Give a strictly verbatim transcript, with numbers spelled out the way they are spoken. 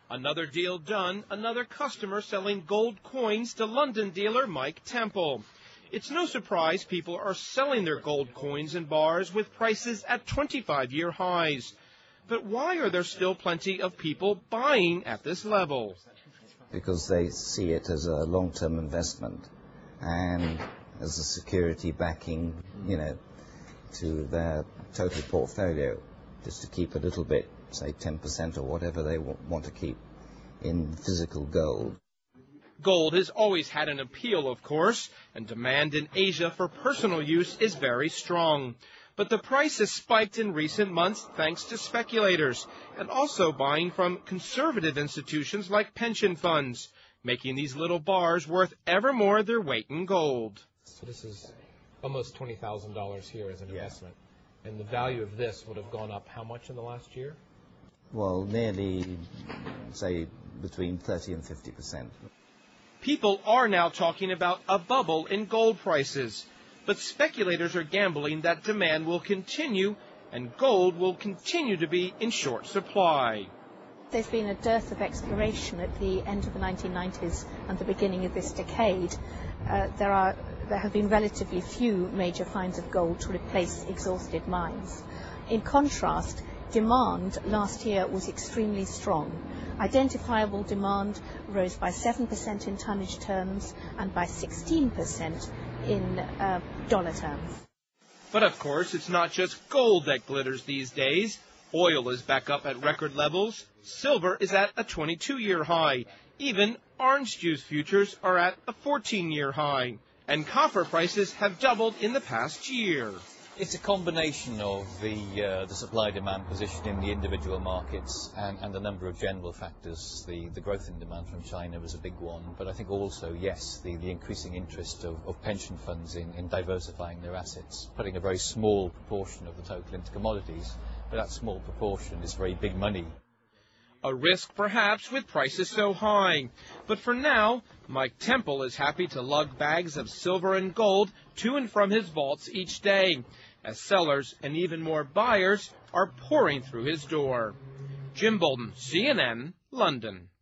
Another deal done, another customer selling gold coins to London dealer Mike Temple. It's no surprise people are selling their gold coins in bars with prices at twenty-five-year highs. But why are there still plenty of people buying at this level? Because they see it as a long-term investment and as a security backing, you know, to their total portfolio, just to keep a little bit, say ten percent or whatever they w- want to keep in physical gold. Gold has always had an appeal, of course, and demand in Asia for personal use is very strong. But the price has spiked in recent months thanks to speculators and also buying from conservative institutions like pension funds, making these little bars worth ever more their weight in gold. So this is almost twenty thousand dollars here as an investment. And the value of this would have gone up how much in the last year? Well, nearly, say, between thirty and fifty percent. People are now talking about a bubble in gold prices. But speculators are gambling that demand will continue and gold will continue to be in short supply. There's been a dearth of exploration at the end of the nineteen nineties and the beginning of this decade. Uh, there are there have been relatively few major finds of gold to replace exhausted mines. In contrast, demand last year was extremely strong. Identifiable demand rose by seven percent in tonnage terms and by sixteen percent in uh, dollar terms. But of course, it's not just gold that glitters these days. Oil is back up at record levels. Silver is at a twenty-two-year high. Even orange juice futures are at a fourteen-year high. And copper prices have doubled in the past year. It's a combination of the uh, the supply-demand position in the individual markets and, and a number of general factors. The, the growth in demand from China was a big one, but I think also, yes, the, the increasing interest of, of pension funds in, in diversifying their assets, putting a very small proportion of the total into commodities, but that small proportion is very big money. A risk, perhaps, with prices so high. But for now, Mike Temple is happy to lug bags of silver and gold to and from his vaults each day, as sellers and even more buyers are pouring through his door. Jim Bolton, C N N, London.